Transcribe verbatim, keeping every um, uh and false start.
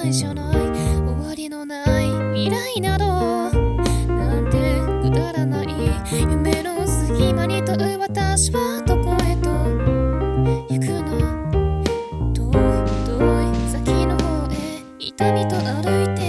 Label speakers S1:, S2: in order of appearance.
S1: ないじゃない、終わりのない未来などなんてくだらない、夢の隙間に問う私はどこへと行くの、遠い遠い先の方へ痛みと歩いて